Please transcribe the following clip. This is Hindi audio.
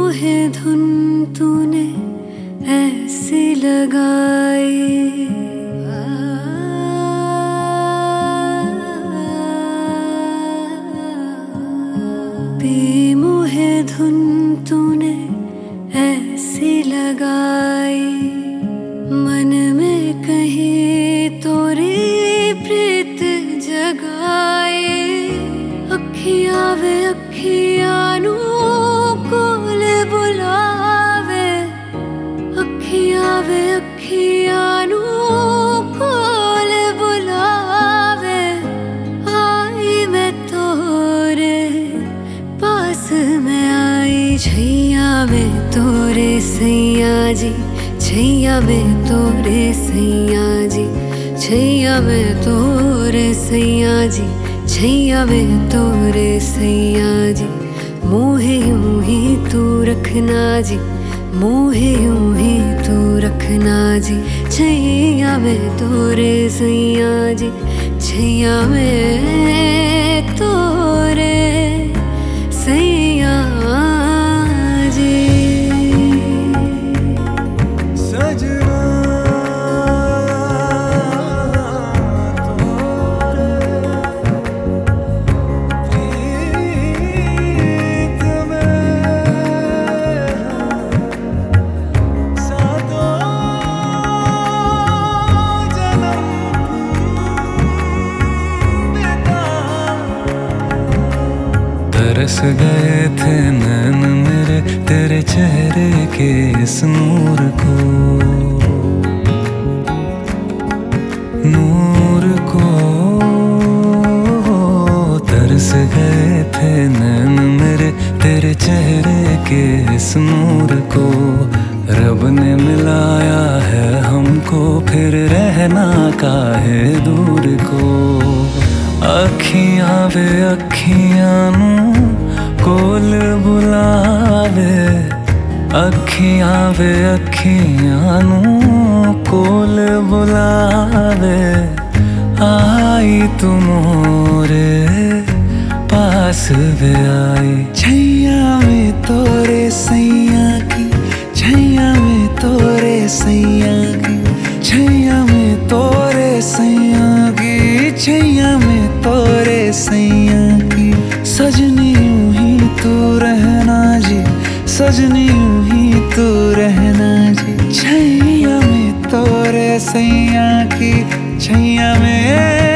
मोहे धुन तूने ऐसी लगाई, बेमोहे धुन तूने ऐसी लगाई, मन में कहीं तोरी प्रीत जगाए। अखियां वे अखियां नू कोल बुलावे, अखियां वे अखियां नू कोल बुलावे। आई मैं तोरे पास मैं आई, छैया में तोरे सैया जी, छैया में तोरे सैया जी, छैया में तोरे सैया जी, छैया में तोरे सैया जी। मोहे यूं ही तू रखना जी, मोहे यूं ही तू रखना जी, छैया में तोरे सैया जी, छैया में तोरे सैया जी। तरस गए थे नैन मेरे तेरे चेहरे के इस नूर को, नूर को। तरस गए थे नैन मेरे तेरे चेहरे के इस नूर को। रब ने मिलाया है हमको, फिर रहना काहे दूर को। अखियां वे अखियां नू कोल बुलावे, अखियां वे अखियां नू कोल बुलावे। आई तू मोरे पास वे आई, छैया में तोरे सैया की, छैया में तोरे सैया की, छैया में तोरे सैया की, छैया में तोरे सैया की। सजनी यूं ही तू रहना जी, सजनी यूं ही तू रहना जी, छैया में तोरे सैया की, छैया में